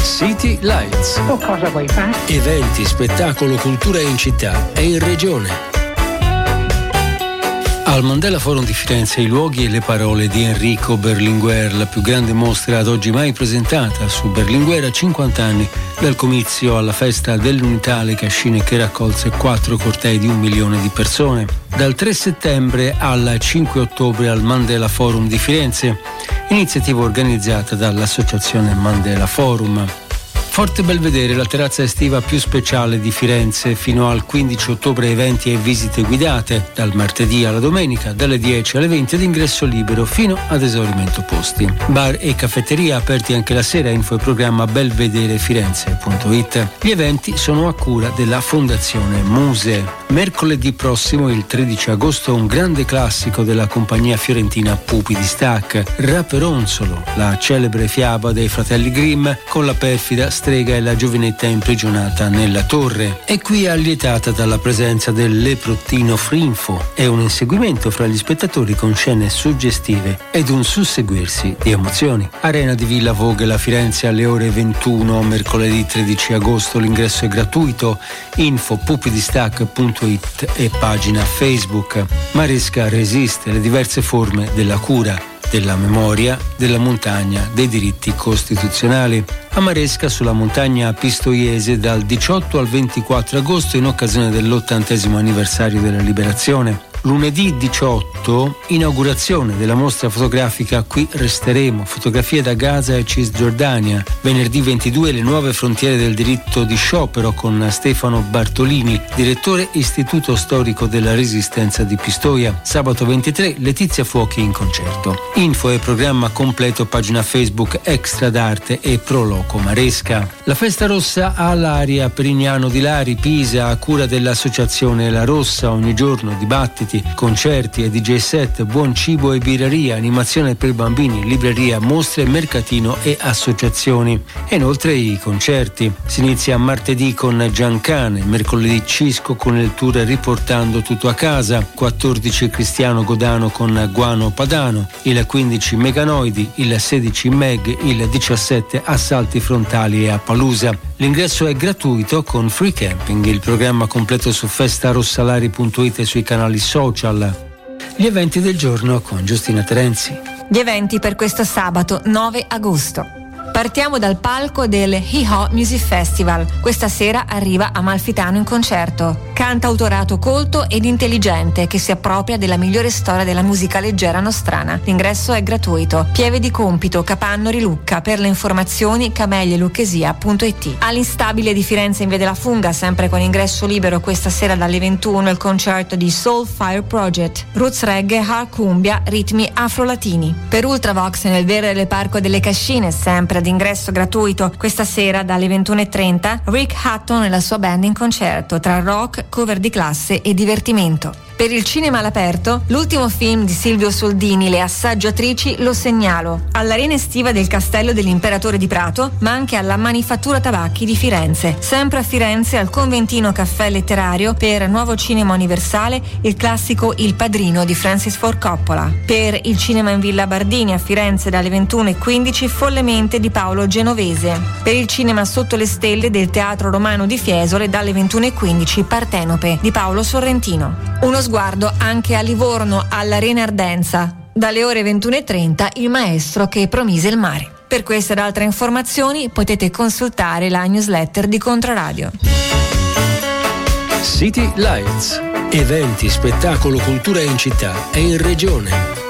City Lights. O cosa vuoi fare? Eventi, spettacolo, cultura in città e in regione. Al Mandela Forum di Firenze i luoghi e le parole di Enrico Berlinguer, la più grande mostra ad oggi mai presentata su Berlinguer a 50 anni dal comizio alla festa dell'Unità alle Cascine che raccolse 4 cortei di 1 milione di persone. Dal 3 settembre al 5 ottobre al Mandela Forum di Firenze, iniziativa organizzata dall'Associazione Mandela Forum. Forte Belvedere, la terrazza estiva più speciale di Firenze, fino al 15 ottobre eventi e visite guidate, dal martedì alla domenica, dalle 10 alle 20 ad ingresso libero fino ad esaurimento posti. Bar e caffetteria aperti anche la sera, info e programma belvederefirenze.it. Gli eventi sono a cura della Fondazione Muse. Mercoledì prossimo, il 13 agosto, un grande classico della compagnia fiorentina Pupi di Stac, Raperonzolo, la celebre fiaba dei fratelli Grimm con la perfida strega e la giovinetta imprigionata nella torre. È qui allietata dalla presenza del leprottino Frinfo e un inseguimento fra gli spettatori con scene suggestive ed un susseguirsi di emozioni. Arena di Villa Vogel a Firenze alle ore 21, mercoledì 13 agosto, l'ingresso è gratuito, info pupidistac.it e pagina Facebook. Maresca resiste, le diverse forme della cura, della memoria, della montagna, dei diritti costituzionali. A Maresca, sulla montagna pistoiese, dal 18 al 24 agosto in occasione dell'80° anniversario della liberazione. Lunedì 18, inaugurazione della mostra fotografica Qui resteremo, fotografie da Gaza e Cisgiordania. Venerdì 22, le nuove frontiere del diritto di sciopero con Stefano Bartolini, direttore Istituto Storico della Resistenza di Pistoia. Sabato 23, Letizia Fuochi in concerto. Info e programma completo, pagina Facebook Extra d'Arte e Proloco Maresca. La festa rossa all'aria Perignano di Lari, Pisa, a cura dell'associazione La Rossa, ogni giorno dibattiti, concerti e DJ set, buon cibo e birreria, animazione per bambini, libreria, mostre, mercatino e associazioni. E inoltre i concerti. Si inizia martedì con Giancane, mercoledì Cisco con il tour Riportando tutto a casa, 14 Cristiano Godano con Guano Padano, il 15 Meganoidi, il 16 Meg, il 17 Assalti Frontali e Appalusa. L'ingresso è gratuito con free camping. Il programma completo su festarossalari.it e sui canali social. Gli eventi del giorno con Giustina Terenzi. Gli eventi per questo sabato 9 agosto. Partiamo dal palco del Hee Haw Music Festival. Questa sera arriva Amalfitano in concerto. Cantautorato colto ed intelligente che si appropria della migliore storia della musica leggera nostrana. L'ingresso è gratuito. Pieve di Compito, Capannori Lucca. Per le informazioni cameglielucchesia.it. All'Instabile di Firenze in Via della Funga, sempre con ingresso libero, questa sera dalle 21 il concerto di Soul Fire Project. Roots Reggae, Hard Cumbia, ritmi afro-latini. Per Ultravox nel Verde del Parco delle Cascine, sempre ad ingresso gratuito, questa sera dalle 21:30 Rick Hutton e la sua band in concerto tra rock, cover di classe e divertimento. Per il cinema all'aperto, l'ultimo film di Silvio Soldini, Le assaggiatrici, Lo segnalo, all'arena estiva del Castello dell'Imperatore di Prato, ma anche alla Manifattura Tabacchi di Firenze. Sempre a Firenze, al Conventino Caffè Letterario, per Nuovo Cinema Universale, il classico Il Padrino di Francis Ford Coppola. Per il cinema in Villa Bardini a Firenze dalle 21:15, Follemente di Paolo Genovese. Per il cinema Sotto le Stelle del Teatro Romano di Fiesole dalle 21:15, Partenope di Paolo Sorrentino. Uno sguardo anche a Livorno, all'Arena Ardenza. Dalle ore 21:30 il maestro che promise il mare. Per queste ed altre informazioni potete consultare la newsletter di Controradio. City Lights. Eventi, spettacolo, cultura in città e in regione.